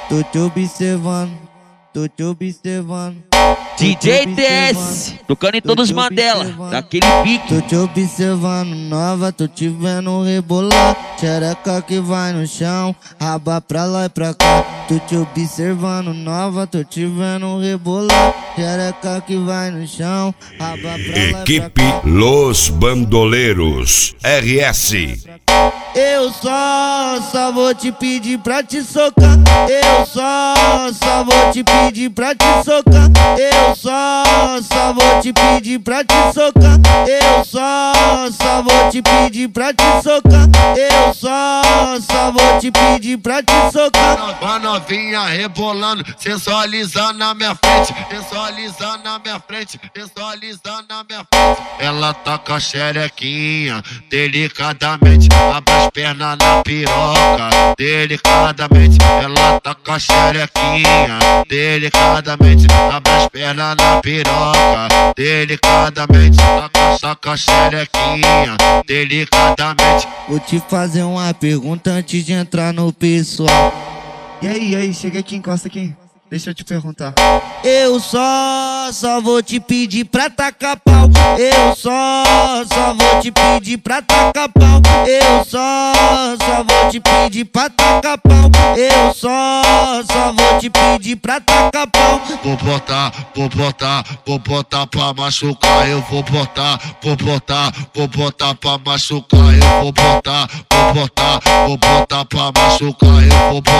Tô te observando, tô te observando. DJ TS, tocando em todos os Mandela, daquele pique. Tô te observando, nova, tô te vendo rebolar. Xereca que vai no chão, raba pra lá e pra cá. Tô te observando, nova, tô te vendo rebolar. Xereca que vai no chão, raba pra lá e pra Equipe cá. Los Bandoleiros RS. Eu só vou te pedir pra te socar. Eu só vou te pedir pra te socar. Eu só vou te pedir pra te socar. Eu só vou te pedir pra te socar. Eu só vou te pedir pra te socar. A novinha rebolando, sensualizando na minha frente, sensualizando na minha frente, sensualizando na minha frente. Ela tá com a xerequinha, delicadamente, abre as pernas na piroca, delicadamente. Ela tá com a xerequinha, delicadamente, abre as pernas na piroca, delicadamente. Tá com a xerequinha, delicadamente. Vou te fazer uma pergunta antes de entrar no pessoal. E aí, chega aqui, encosta aqui. Deixa eu te perguntar. Eu só vou te pedir pra tacar pau. Eu só vou te pedir pra tacar pau. Eu só vou te pedir pra tacar pau. Eu só vou te pedir pra tacar pau. Vou botar pra machucar. Eu vou botar pra machucar. Eu vou botar pra machucar. Eu vou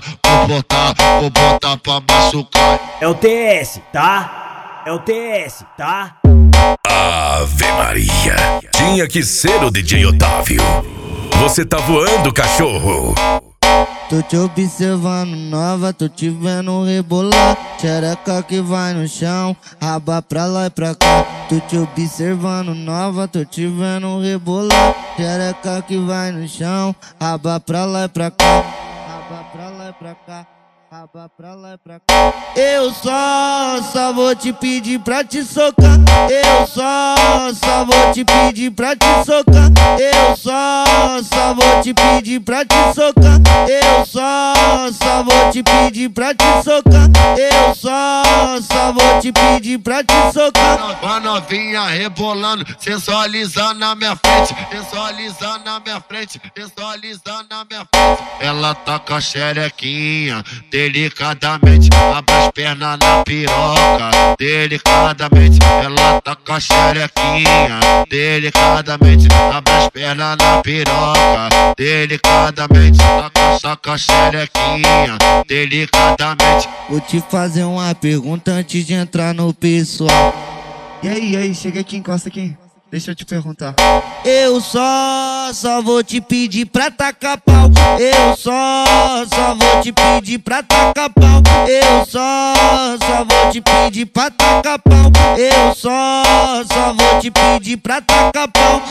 botar pra machucar. É o TS, tá? É o TS, tá? Ave Maria. Tinha que ser o DJ Otávio. Você tá voando, cachorro. Tô te observando, nova, tô te vendo rebolar. Xereca que vai no chão, raba pra lá e pra cá. Tô te observando, nova, tô te vendo rebolar. Xereca que vai no chão, raba pra lá e pra cá. Raba pra lá e pra cá. Raba pra lá e pra cá. Eu só vou te pedir pra te socar. Eu só vou te pedir pra te socar. Eu só vou te pedir pra te socar. Eu só vou te pedir pra te socar. Eu só vou te pedir pra te socar. A novinha rebolando, sensualizando na minha frente, sensualizando na minha frente, sensualizando na minha frente. Ela tá com a xerequinha, delicadamente, abre as pernas na piroca, delicadamente. Ela tá com a xerequinha, delicadamente, abre as pernas na piroca, delicadamente. Tá com a xerequinha, delicadamente. Vou te fazer uma pergunta antes de entrar no pessoal. E aí, chega aqui, encosta aqui. Deixa eu te perguntar. Eu só vou te pedir pra tacar pau. Eu só vou te pedir pra tacar pau. Eu só vou te pedir pra tacar pau. Eu só vou te pedir pra tacar pau.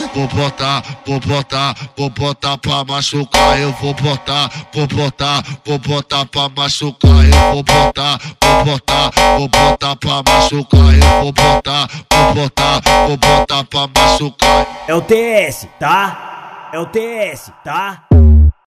Vou botar pra machucar. Eu vou botar pra machucar. Eu vou botar pra machucar. Eu vou botar pra machucar. É o TS, tá? É o TS, tá?